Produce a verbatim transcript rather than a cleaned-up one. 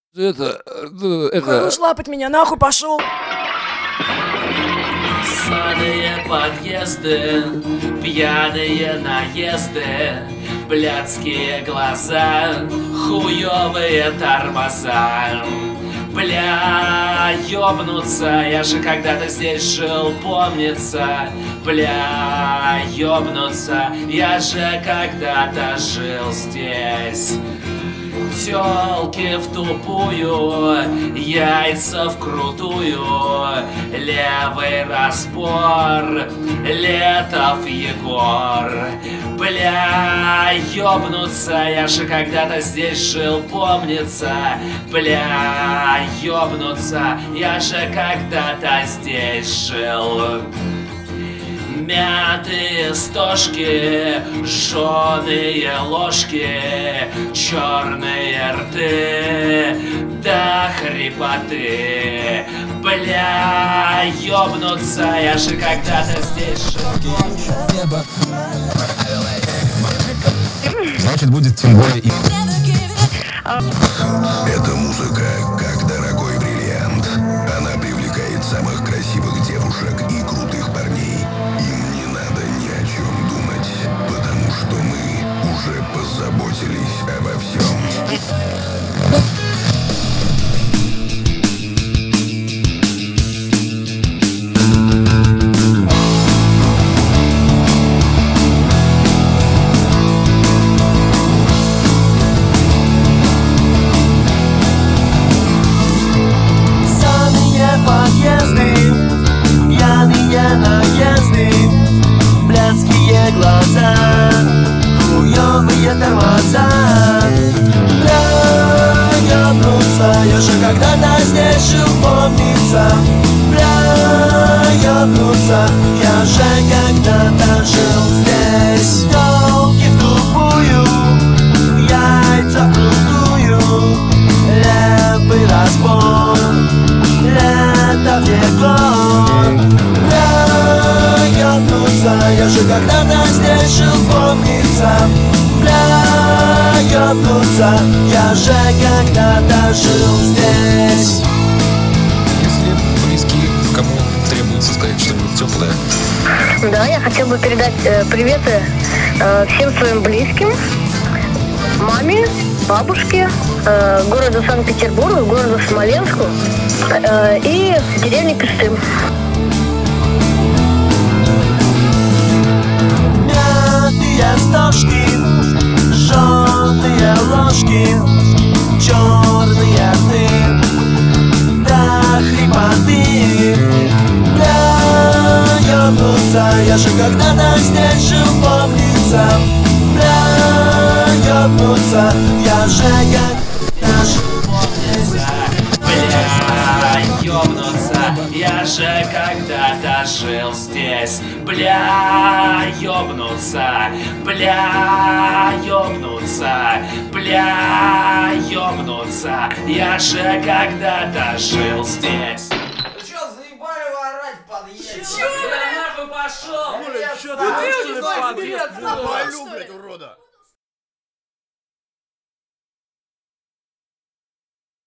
Это, ну, это... Хорош лапать меня, нахуй пошел! Ссаные подъезды, пьяные наезды, блядские глаза, хуёвые тормоза. Бля, ёбнуться, я же когда-то здесь жил, помнится. Бля, ёбнуться, я же когда-то жил здесь. Тёлки в тупую, яйца вкрутую, левый разбор, Летов Егор. Бля, ёбнуться, я же когда-то здесь жил, помнится. Бля, ёбнуться, я же когда-то здесь жил. Мятые стошки, жжёные ложки, чёрные рты до хрипоты. Бля, ёбнуться, я же когда-то здесь жил. Значит, будет тем более и... Эта музыка как дорогой бриллиант. Она привлекает самых красивых девушек и крутых парней. Им не надо ни о чем думать, потому что мы уже позаботились обо всем. Блядские глаза, хуёвые тормоза. Бля, ёбнуться, я же когда-то здесь жил, помнится. Бля, ёбнуться, я же когда-то жил здесь. Тёлки в тупую, яйца вкрутую, левый разбор, Летов Егор. Я же когда-то здесь жил, помнится. Бля, ёбнуться, я же когда-то жил здесь. Если близкие, кому требуется сказать что-нибудь теплое? Да, я хотел бы передать э, приветы э, всем своим близким, маме, бабушке, э, городу Санкт-Петербургу, городу Смоленску э, и деревне Пестым. Стошки, жжёные ложки, чёрные рты до хрипоты. Бля, ёбнуться, я же когда-то здесь жил, помнится. Бля, ёбнуться, я же когда-то жил, помнится. Бля, ёбнуться, я же когда-то жил здесь. Бля, ёбнуться, бля, ёбнуться, бля, ёбнуться, я же когда-то жил здесь. Ты чё, заебали орать в подъезде? Чё, бля, нахуй пошёл? Бля, чё ты, что ли, падаешь? Запалю, блядь, урода!